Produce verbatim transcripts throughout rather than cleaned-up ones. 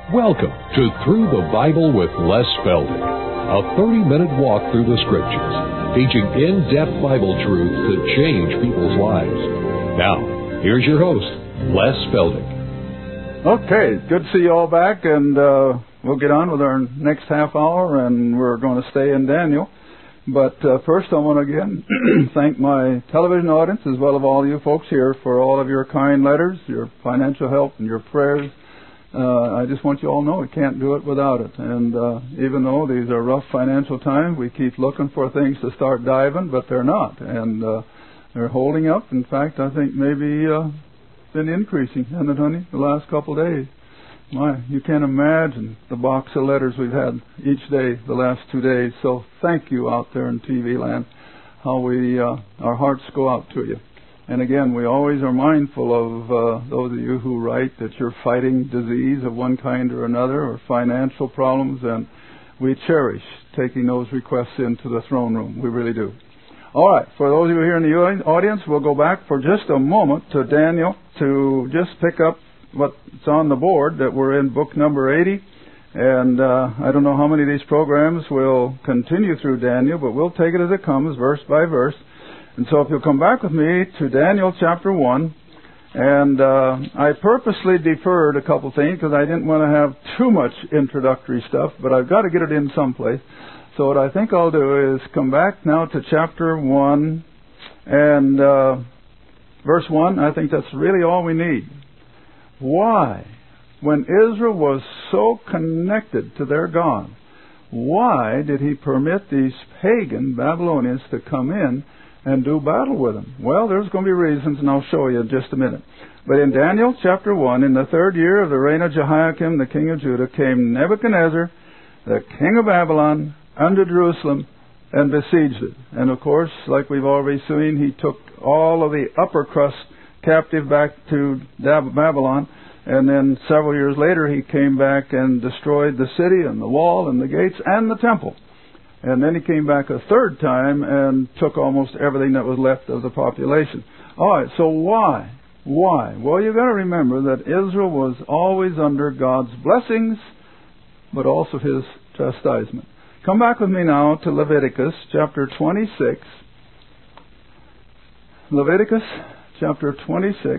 Welcome to Through the Bible with Les Feldick, a thirty-minute walk through the Scriptures, teaching in-depth Bible truths that change people's lives. Now, here's your host, Les Feldick. Okay, good to see you all back, and uh, we'll get on with our next half hour, and we're going to stay in Daniel. But uh, first, I want to again thank my television audience, as well as all you folks here, for all of your kind letters, your financial help, and your prayers. Uh, I just want you all to know we can't do it without it. And uh, even though these are rough financial times, we keep looking for things to start diving, but they're not. And uh, they're holding up. In fact, I think maybe uh, been increasing, hasn't it, honey, the last couple of days. My, you can't imagine the box of letters we've had each day the last two days. So thank you out there in T V land, how we uh, our hearts go out to you. And again, we always are mindful of uh, those of you who write that you're fighting disease of one kind or another, or financial problems, and we cherish taking those requests into the throne room. We really do. All right, for those of you here in the audience, we'll go back for just a moment to Daniel to just pick up what's on the board, that we're in book number eighty. And uh, I don't know how many of these programs will continue through Daniel, but we'll take it as it comes, verse by verse. And so if you'll come back with me to Daniel chapter one, and uh, I purposely deferred a couple things because I didn't want to have too much introductory stuff, but I've got to get it in someplace. So what I think I'll do is come back now to chapter one and uh, verse one. I think that's really all we need. Why, when Israel was so connected to their God, why did he permit these pagan Babylonians to come in and do battle with him? Well, there's going to be reasons, and I'll show you in just a minute. But in Daniel chapter one, in the third year of the reign of Jehoiakim, the king of Judah, came Nebuchadnezzar, the king of Babylon, unto Jerusalem, and besieged it. And of course, like we've already seen, he took all of the upper crust captive back to Babylon, and then several years later he came back and destroyed the city and the wall and the gates and the temple. And then he came back a third time and took almost everything that was left of the population. All right, so why? Why? Well, you've got to remember that Israel was always under God's blessings, but also his chastisement. Come back with me now to Leviticus chapter twenty-six. Leviticus chapter twenty-six.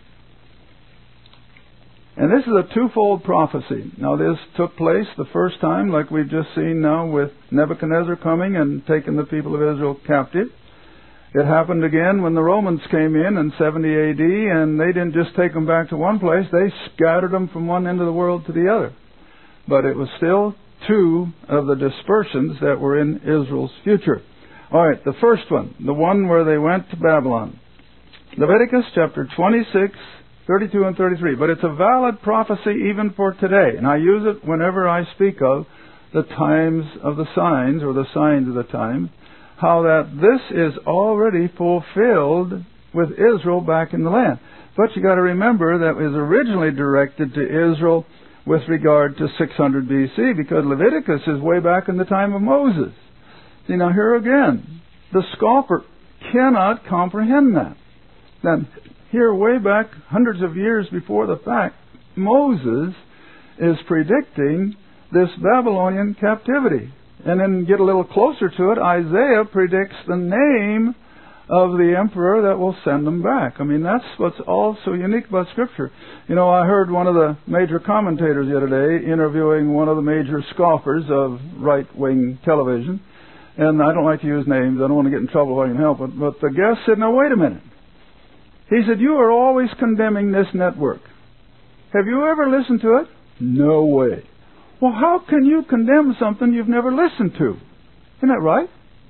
And this is a twofold prophecy. Now, this took place the first time, like we've just seen now, with Nebuchadnezzar coming and taking the people of Israel captive. It happened again when the Romans came in in seventy A D, and they didn't just take them back to one place, they scattered them from one end of the world to the other. But it was still two of the dispersions that were in Israel's future. All right, the first one, the one where they went to Babylon. Leviticus chapter twenty-six, thirty-two and thirty-three. But it's a valid prophecy even for today. And I use it whenever I speak of the times of the signs, or the signs of the times, how that this is already fulfilled with Israel back in the land. But you got to remember that it was originally directed to Israel with regard to six hundred B C, because Leviticus is way back in the time of Moses. See, now here again, the scoffer cannot comprehend that. Then, here, way back, hundreds of years before the fact, Moses is predicting this Babylonian captivity. And then get a little closer to it, Isaiah predicts the name of the emperor that will send them back. I mean, that's what's all so unique about Scripture. You know, I heard one of the major commentators the other day interviewing one of the major scoffers of right-wing television. And I don't like to use names. I don't want to get in trouble if I can help it. But the guest said, now, wait a minute. He said, you are always condemning this network. Have you ever listened to it? No way. Well, how can you condemn something you've never listened to? Isn't that right?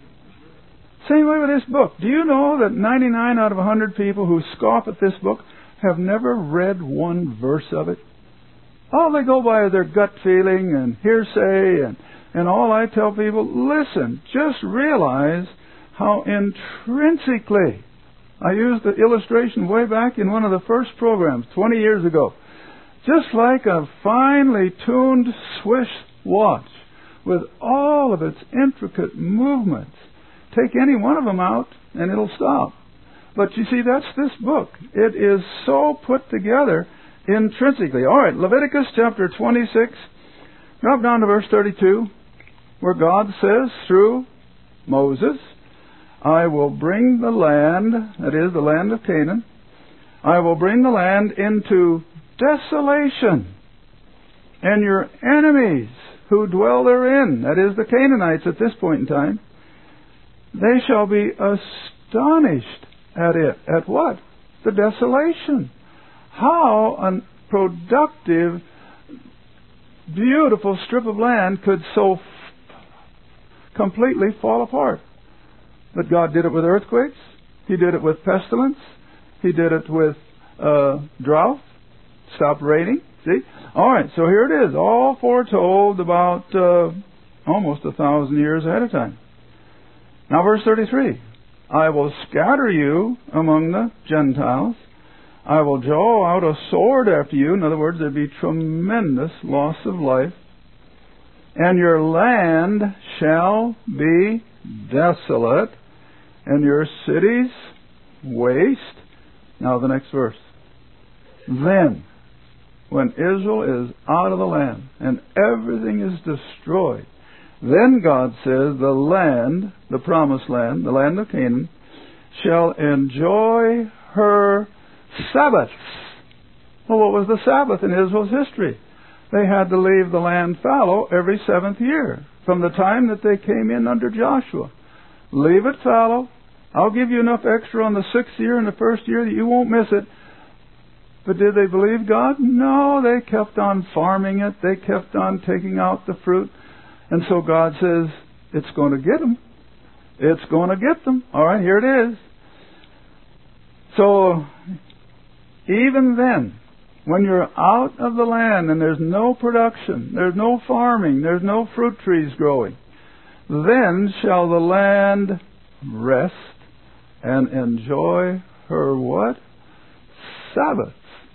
Same way with this book. Do you know that ninety-nine out of one hundred people who scoff at this book have never read one verse of it? All they go by is their gut feeling and hearsay, and, and all I tell people, listen, just realize how intrinsically, I used the illustration way back in one of the first programs twenty years ago. Just like a finely tuned Swiss watch with all of its intricate movements. Take any one of them out and it'll stop. But you see, that's this book. It is so put together intrinsically. All right, Leviticus chapter twenty-six. Drop down to verse thirty-two, where God says through Moses, I will bring the land, that is, the land of Canaan, I will bring the land into desolation, and your enemies who dwell therein, that is, the Canaanites at this point in time, they shall be astonished at it. At what? The desolation. How a productive, beautiful strip of land could so f- completely fall apart. But God did it with earthquakes. He did it with pestilence. He did it with uh, drought. Stopped raining. See? All right, so here it is, all foretold about uh, almost a thousand years ahead of time. Now verse thirty-three. I will scatter you among the Gentiles. I will draw out a sword after you. In other words, there'd be tremendous loss of life. And your land shall be desolate, and your cities waste. Now the next verse. Then, when Israel is out of the land and everything is destroyed, then God says the land, the promised land, the land of Canaan, shall enjoy her Sabbaths. Well, what was the Sabbath in Israel's history? They had to leave the land fallow every seventh year, from the time that they came in under Joshua. Leave it fallow. I'll give you enough extra on the sixth year and the first year that you won't miss it. But did they believe God? No, they kept on farming it. They kept on taking out the fruit. And so God says, it's going to get them. It's going to get them. All right, here it is. So, even then, when you're out of the land and there's no production, there's no farming, there's no fruit trees growing, then shall the land rest and enjoy her what? Sabbaths.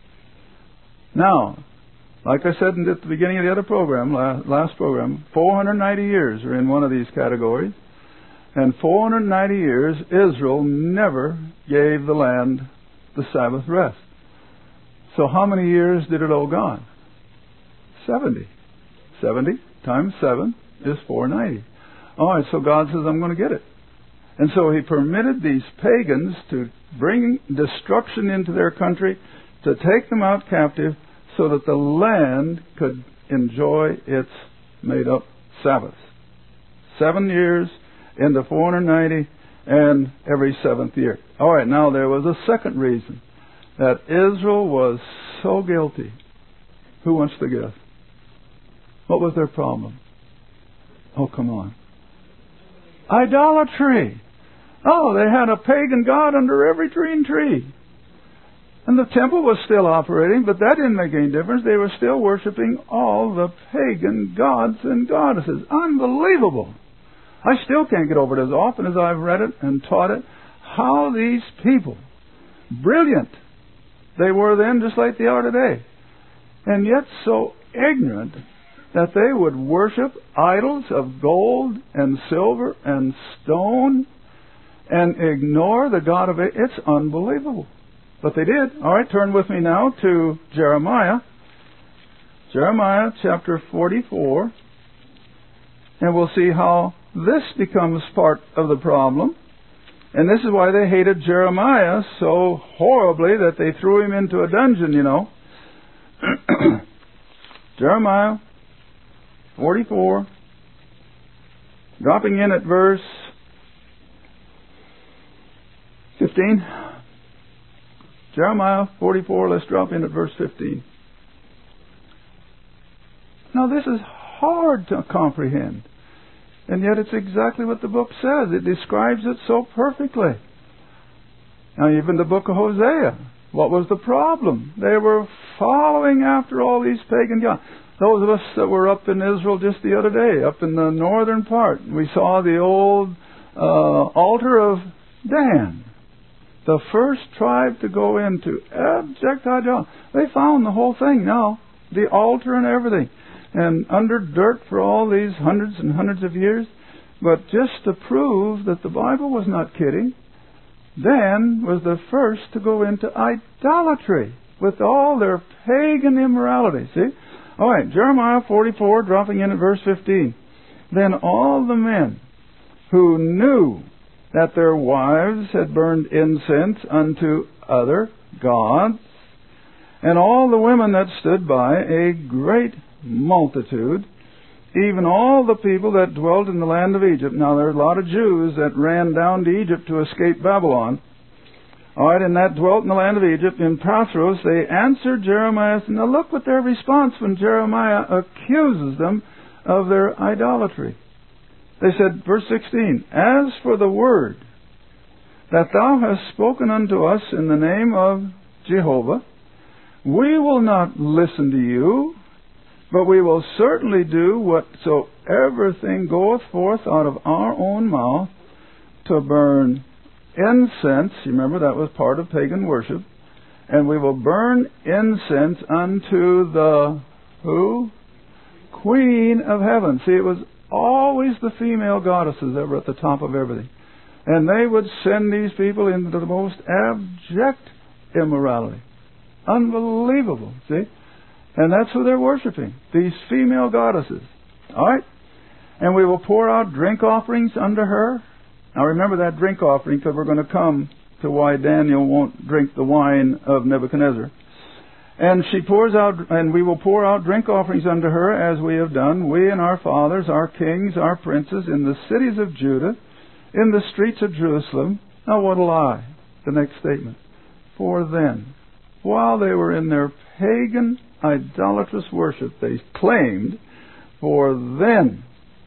Now, like I said at the beginning of the other program, last program, four hundred ninety years are in one of these categories. And four hundred ninety years, Israel never gave the land the Sabbath rest. So how many years did it owe God? seventy. seventy times seven is four hundred ninety. All right, so God says, I'm going to get it. And so He permitted these pagans to bring destruction into their country, to take them out captive, so that the land could enjoy its made-up Sabbaths. Seven years into four hundred ninety, and every seventh year. All right, now there was a second reason that Israel was so guilty. Who wants to guess? What was their problem? Oh, come on. Idolatry. Oh, they had a pagan god under every green tree. And the temple was still operating, but that didn't make any difference. They were still worshiping all the pagan gods and goddesses. Unbelievable. I still can't get over it as often as I've read it and taught it, how these people, brilliant they were then just like they are today, and yet so ignorant that they would worship idols of gold and silver and stone and ignore the God of it. It's unbelievable. But they did. All right, turn with me now to Jeremiah. Jeremiah chapter forty-four. And we'll see how this becomes part of the problem. And this is why they hated Jeremiah so horribly that they threw him into a dungeon, you know. Jeremiah forty-four, dropping in at verse fifteen. Jeremiah forty-four, let's drop in at verse fifteen. Now this is hard to comprehend. And yet it's exactly what the book says. It describes it so perfectly. Now even the book of Hosea, what was the problem? They were following after all these pagan gods. Those of us that were up in Israel just the other day, up in the northern part, we saw the old uh, altar of Dan. The first tribe to go into abject idolatry. They found the whole thing now, the altar and everything, and under dirt for all these hundreds and hundreds of years. But just to prove that the Bible was not kidding, Dan was the first to go into idolatry. with all their pagan immorality. See? All right, Jeremiah forty-four, dropping in at verse fifteen. Then all the men who knew that their wives had burned incense unto other gods, and all the women that stood by, a great multitude, even all the people that dwelt in the land of Egypt. Now, there are a lot of Jews that ran down to Egypt to escape Babylon. All right, and that dwelt in the land of Egypt. In Pathros, they answered Jeremiah. Now, look what their response when Jeremiah accuses them of their idolatry. They said, verse sixteen, As for the word that thou hast spoken unto us in the name of Jehovah, we will not listen to you, but we will certainly do whatsoever thing goeth forth out of our own mouth to burn incense. You remember that was part of pagan worship. And we will burn incense unto the who? Queen of heaven. See, it was always the female goddesses that were at the top of everything. And they would send these people into the most abject immorality. Unbelievable, see? And that's who they're worshiping, these female goddesses. All right? And we will pour out drink offerings unto her. Now remember that drink offering, because we're going to come to why Daniel won't drink the wine of Nebuchadnezzar. And she pours out, and we will pour out drink offerings unto her, as we have done, we and our fathers, our kings, our princes, in the cities of Judah, in the streets of Jerusalem. Now what a lie. The next statement. For then, while they were in their pagan, idolatrous worship, they claimed, for then,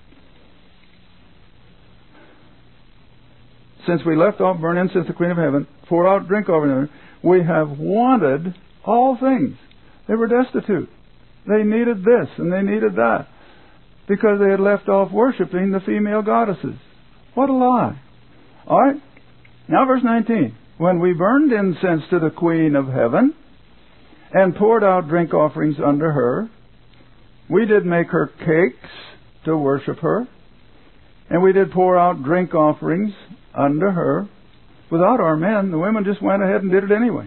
since we left off burn incense to the Queen of Heaven, pour out drink offering, we have wanted all things. They were destitute. They needed this and they needed that, because they had left off worshiping the female goddesses. What a lie. All right. Now verse nineteen. When we burned incense to the Queen of Heaven and poured out drink offerings unto her, we did make her cakes to worship her, and we did pour out drink offerings unto her. Without our men, the women just went ahead and did it anyway.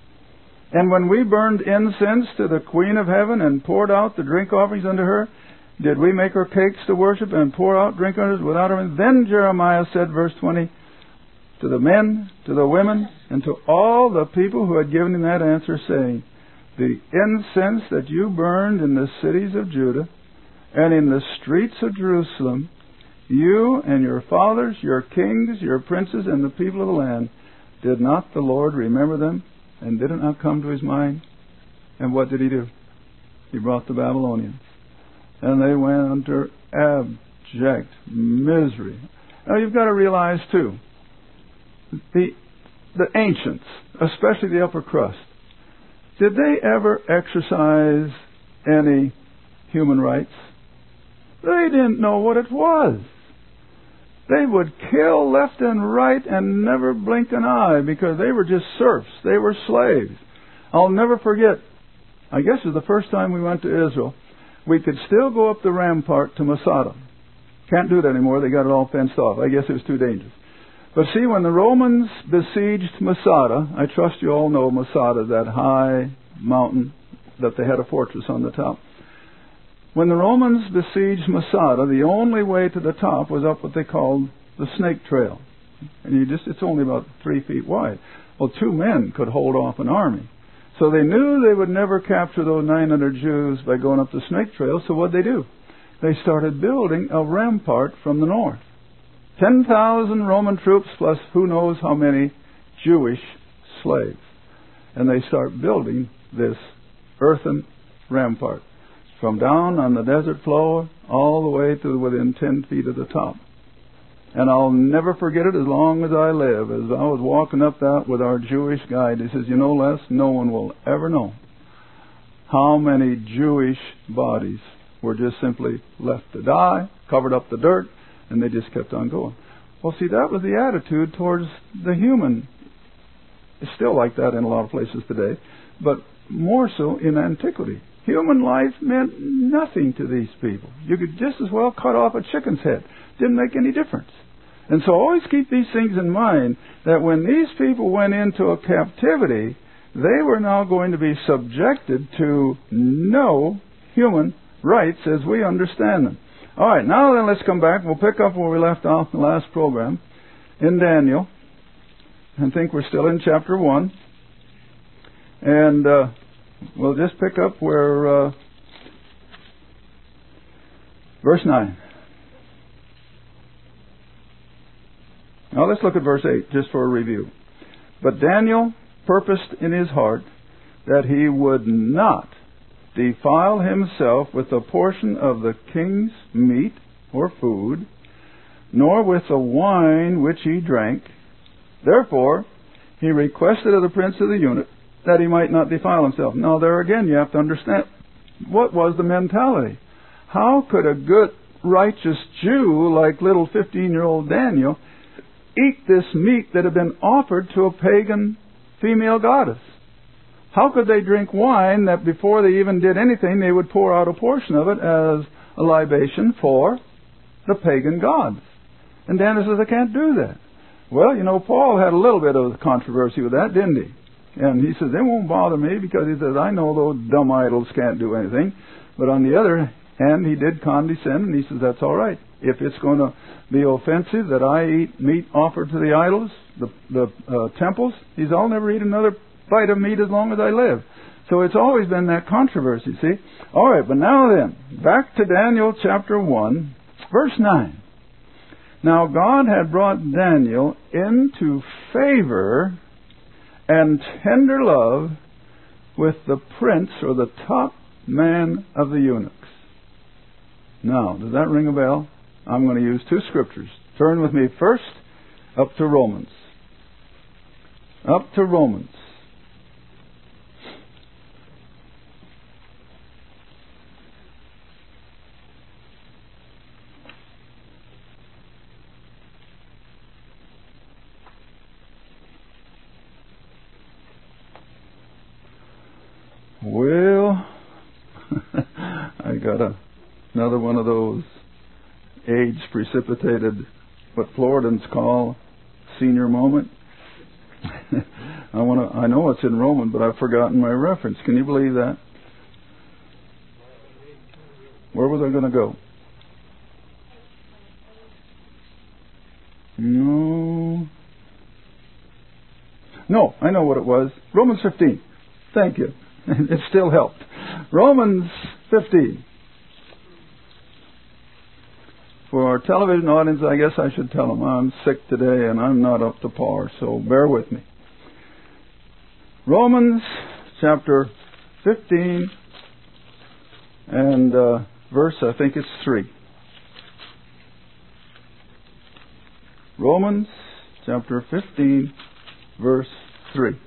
And when we burned incense to the Queen of Heaven and poured out the drink offerings unto her, did we make her cakes to worship and pour out drink unto her without our men? Then Jeremiah said, verse twenty, to the men, to the women, and to all the people who had given him that answer, saying, the incense that you burned in the cities of Judah and in the streets of Jerusalem, you and your fathers, your kings, your princes, and the people of the land, did not the Lord remember them? And did it not come to his mind? And what did he do? He brought the Babylonians. And they went under abject misery. Now you've got to realize too, the, the ancients, especially the upper crust, did they ever exercise any human rights? They didn't know what it was. They would kill left and right and never blink an eye, because they were just serfs. They were slaves. I'll never forget, I guess it was the first time we went to Israel, we could still go up the rampart to Masada. Can't do it anymore. They got it all fenced off. I guess it was too dangerous. But see, when the Romans besieged Masada, I trust you all know Masada, that high mountain that they had a fortress on the top. When the Romans besieged Masada, the only way to the top was up what they called the Snake Trail. And you just it's only about three feet wide. Well, two men could hold off an army. So they knew they would never capture those nine hundred Jews by going up the Snake Trail, so what did they do? They started building a rampart from the north. ten thousand Roman troops plus who knows how many Jewish slaves. And they start building this earthen rampart from down on the desert floor all the way to within ten feet of the top. And I'll never forget it as long as I live. As I was walking up that with our Jewish guide, he says, you know, Les, no one will ever know how many Jewish bodies were just simply left to die, covered up the dirt, and they just kept on going. Well, see, that was the attitude towards the human. It's still like that in a lot of places today, but more so in antiquity. Human life meant nothing to these people. You could just as well cut off a chicken's head. Didn't make any difference. And so always keep these things in mind, that when these people went into a captivity, they were now going to be subjected to no human rights as we understand them. All right, now then let's come back. We'll pick up where we left off in the last program in Daniel. I think we're still in chapter one. And uh, we'll just pick up where uh, verse nine. Now let's look at verse eight just for a review. But Daniel purposed in his heart that he would not defile himself with a portion of the king's meat or food, nor with the wine which he drank. Therefore, he requested of the prince of the eunuchs that he might not defile himself. Now, there again, you have to understand what was the mentality. How could a good, righteous Jew like little fifteen-year-old Daniel eat this meat that had been offered to a pagan female goddess? How could they drink wine that before they even did anything, they would pour out a portion of it as a libation for the pagan gods? And Daniel says, I can't do that. Well, you know, Paul had a little bit of controversy with that, didn't he? And he says, they won't bother me because he says, I know those dumb idols can't do anything. But on the other hand, he did condescend, and he says, that's all right. If it's going to be offensive that I eat meat offered to the idols, the, the uh, temples, he says, I'll never eat another bite of meat as long as I live. So it's always been that controversy, see? All right, but now then, back to Daniel chapter one, verse nine. Now God had brought Daniel into favor and tender love with the prince or the top man of the eunuchs. Now, does that ring a bell? I'm going to use two scriptures. Turn with me first up to Romans. Up to Romans. Well, I got a, another one of those age-precipitated, what Floridans call senior moment. I want to. I know it's in Roman, but I've forgotten my reference. Can you believe that? Where was I going to go? No. No, I know what it was. Romans fifteen. Thank you. It still helped. Romans fifteen. For our television audience, I guess I should tell them I'm sick today and I'm not up to par, so bear with me. Romans chapter fifteen and uh, verse, I think it's three. Romans chapter fifteen, verse three.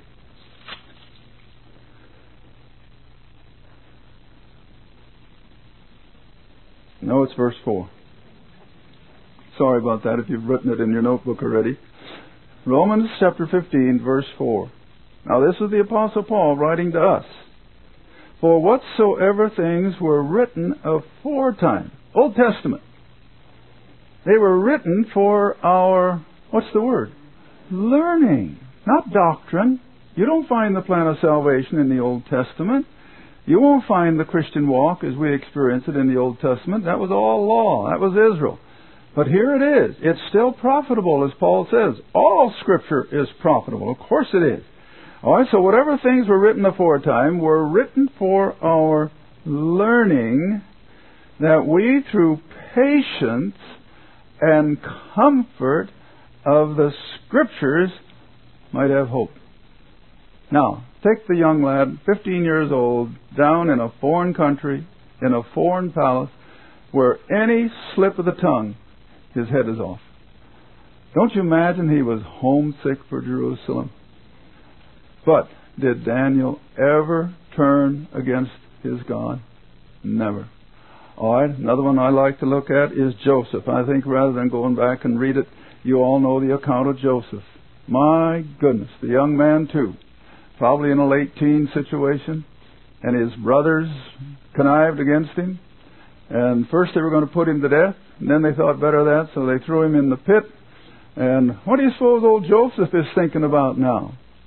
No, it's verse four. Sorry about that if you've written it in your notebook already. Romans chapter fifteen, verse four. Now this is the Apostle Paul writing to us. For whatsoever things were written aforetime, Old Testament, they were written for our, what's the word? Learning, not doctrine. You don't find the plan of salvation in the Old Testament. You won't find the Christian walk as we experience it in the Old Testament. That was all law. That was Israel. But here it is. It's still profitable, as Paul says. All Scripture is profitable. Of course it is. All right, so whatever things were written aforetime were written for our learning, that we, through patience and comfort of the Scriptures, might have hope. Now, take the young lad, fifteen years old, down in a foreign country, in a foreign palace, where any slip of the tongue, his head is off. Don't you imagine he was homesick for Jerusalem? But did Daniel ever turn against his God? Never. All right, another one I like to look at is Joseph. I think rather than going back and read it, you all know the account of Joseph. My goodness, the young man too. Probably in a late teen situation. And his brothers connived against him. And first they were going to put him to death. And then they thought better of that, so they threw him in the pit. And what do you suppose old Joseph is thinking about now?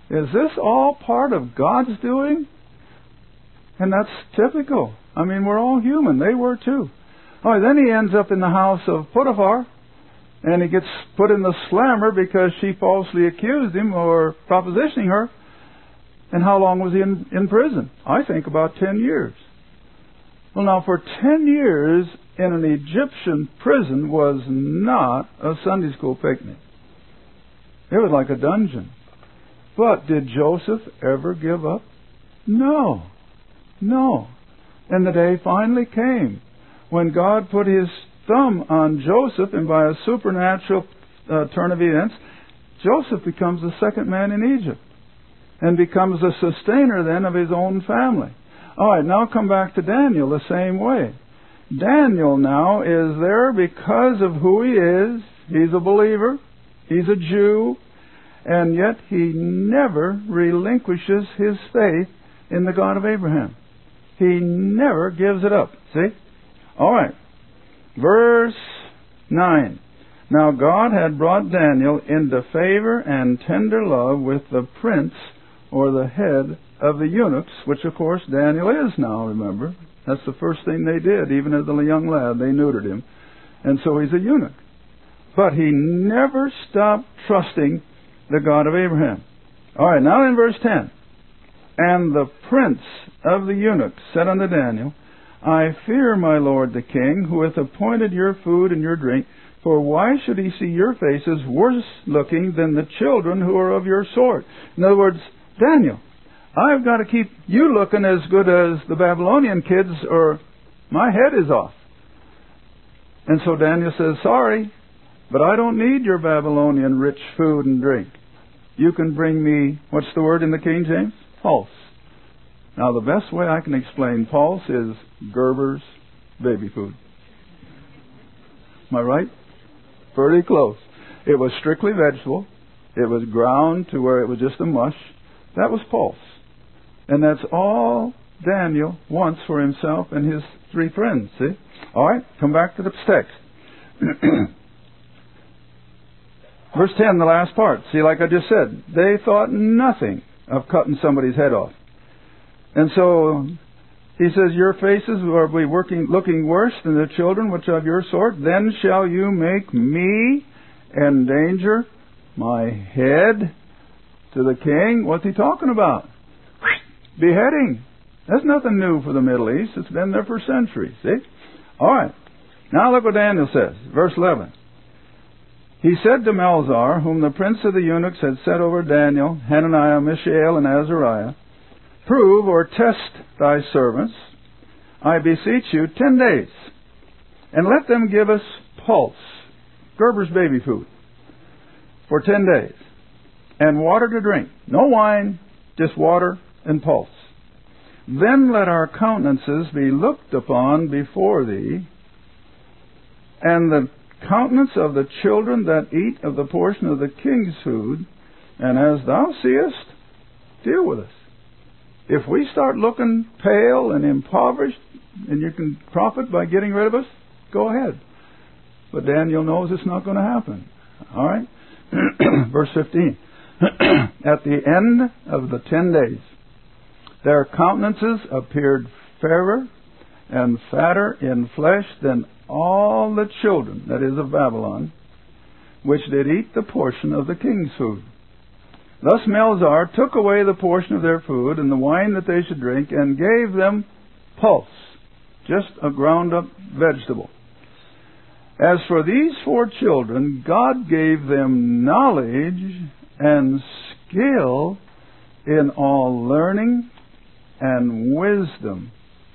Is this all part of God's doing? And that's typical. I mean, we're all human. They were too. All right, then he ends up in the house of Potiphar, and he gets put in the slammer because she falsely accused him or propositioning her. And how long was he in, in prison? I think about ten years. Well, now, for ten years in an Egyptian prison was not a Sunday school picnic. It was like a dungeon. But did Joseph ever give up? No. No. And the day finally came when God put His thumb on Joseph, and by a supernatural uh, turn of events, Joseph becomes the second man in Egypt and becomes the sustainer then of his own family. All right, now come back to Daniel the same way. Daniel now is there because of who he is. He's a believer. He's a Jew. And yet he never relinquishes his faith in the God of Abraham. He never gives it up. See? All right. Verse nine. Now God had brought Daniel into favor and tender love with the prince, or the head of the eunuchs, which of course Daniel is now, remember. That's the first thing they did. Even as a young lad, they neutered him. And so he's a eunuch. But he never stopped trusting the God of Abraham. All right, now in verse ten. And the prince of the eunuchs said unto Daniel, I fear my lord the king, who hath appointed your food and your drink, for why should he see your faces worse looking than the children who are of your sort? In other words, Daniel, I've got to keep you looking as good as the Babylonian kids, or my head is off. And so Daniel says, sorry, but I don't need your Babylonian rich food and drink. You can bring me, what's the word in the King James? Pulse. Now, the best way I can explain pulse is Gerber's baby food. Am I right? Pretty close. It was strictly vegetable. It was ground to where it was just a mush. That was pulse. And that's all Daniel wants for himself and his three friends. See? All right, come back to the text. Verse ten, the last part. See, like I just said, they thought nothing of cutting somebody's head off. And so he says, your faces will be working, looking worse than the children which are of your sort. Then shall you make me endanger my head to the king. What's he talking about? Beheading. That's nothing new for the Middle East. It's been there for centuries. See? All right. Now look what Daniel says. Verse eleven. He said to Melzar, whom the prince of the eunuchs had set over Daniel, Hananiah, Mishael, and Azariah, prove or test thy servants, I beseech you, ten days, and let them give us pulse, Gerber's baby food, for ten days, and water to drink. No wine, just water and pulse. Then let our countenances be looked upon before thee, and the countenance of the children that eat of the portion of the king's food, and as thou seest, deal with us. If we start looking pale and impoverished, and you can profit by getting rid of us, go ahead. But Daniel knows it's not going to happen. All right? Verse fifteen. At the end of the ten days, their countenances appeared fairer and fatter in flesh than all the children, that is of Babylon, which did eat the portion of the king's food. Thus Melzar took away the portion of their food and the wine that they should drink, and gave them pulse, just a ground-up vegetable. As for these four children, God gave them knowledge and skill in all learning and wisdom.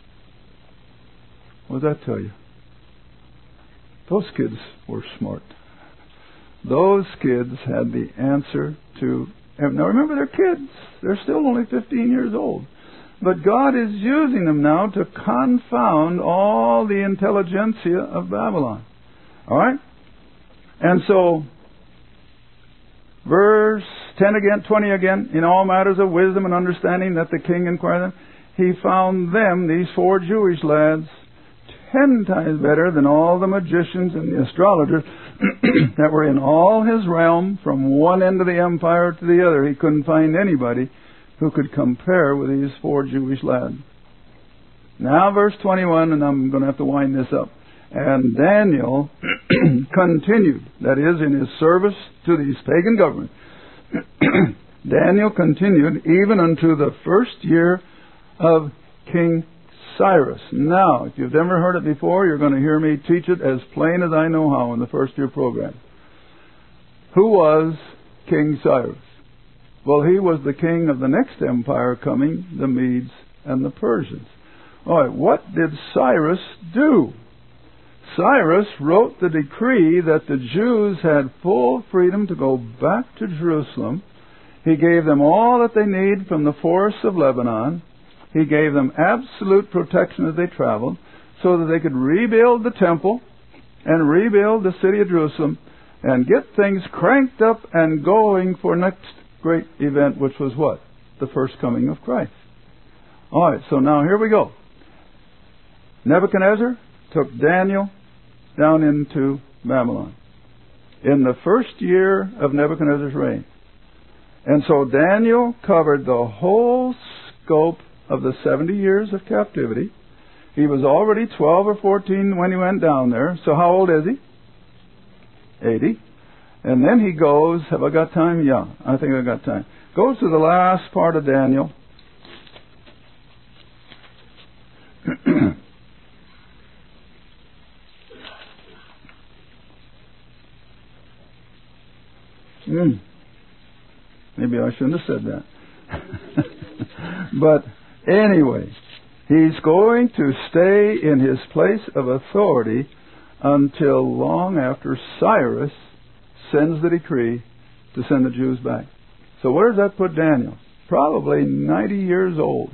What does that tell you? Those kids were smart. Those kids had the answer to... Now remember, they're kids. They're still only fifteen years old. But God is using them now to confound all the intelligentsia of Babylon. All right? And so, verse ten again, twenty again, in all matters of wisdom and understanding that the king inquired them, he found them, these four Jewish lads, ten times better than all the magicians and the astrologers that were in all his realm, from one end of the empire to the other. He couldn't find anybody who could compare with these four Jewish lads. Now verse twenty-one, and I'm going to have to wind this up. And Daniel continued, that is, in his service to these pagan governments. Daniel continued even unto the first year of King Cyrus. Now, if you've never heard it before, you're going to hear me teach it as plain as I know how in the first year program. Who was King Cyrus? Well, he was the king of the next empire coming, the Medes and the Persians. All right, what did Cyrus do? Cyrus wrote the decree that the Jews had full freedom to go back to Jerusalem. He gave them all that they need from the forests of Lebanon. He gave them absolute protection as they traveled so that they could rebuild the temple and rebuild the city of Jerusalem and get things cranked up and going for next great event, which was what? The first coming of Christ. All right, so now here we go. Nebuchadnezzar took Daniel down into Babylon in the first year of Nebuchadnezzar's reign. And so Daniel covered the whole scope of the seventy years of captivity. He was already twelve or fourteen when he went down there. So how old is he? eighty. And then he goes, have I got time? Yeah, I think I've got time. Goes to the last part of Daniel. mm. Maybe I shouldn't have said that. But anyway, he's going to stay in his place of authority until long after Cyrus sends the decree to send the Jews back. So where does that put Daniel? Probably ninety years old.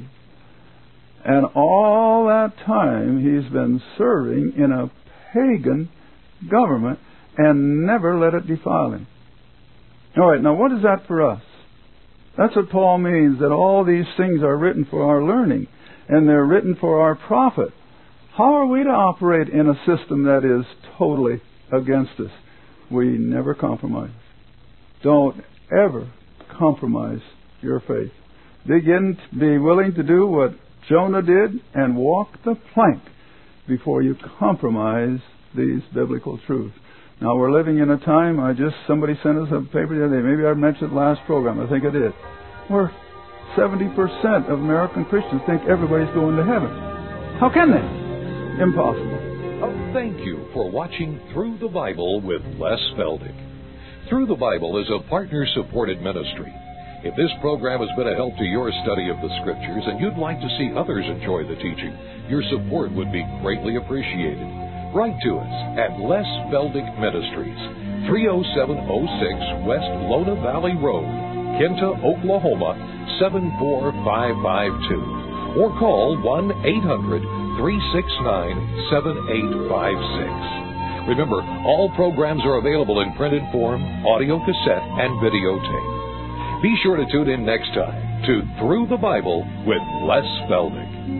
And all that time he's been serving in a pagan government and never let it defile him. All right, now what is that for us? That's what Paul means, that all these things are written for our learning, and they're written for our profit. How are we to operate in a system that is totally against us? We never compromise. Don't ever compromise your faith. Begin to be willing to do what Jonah did and walk the plank before you compromise these biblical truths. Now, we're living in a time, I just, somebody sent us a paper the other day, maybe I mentioned it last program, I think I did, where seventy percent of American Christians think everybody's going to heaven. How can they? Impossible. Oh, thank you for watching Through the Bible with Les Feldick. Through the Bible is a partner-supported ministry. If this program has been a help to your study of the Scriptures and you'd like to see others enjoy the teaching, your support would be greatly appreciated. Write to us at Les Feldick Ministries, three oh seven oh six West Lona Valley Road, Kinta, Oklahoma, seven four five five two. Or call one eight hundred three six nine seven eight five six. Remember, all programs are available in printed form, audio cassette, and videotape. Be sure to tune in next time to Through the Bible with Les Feldick.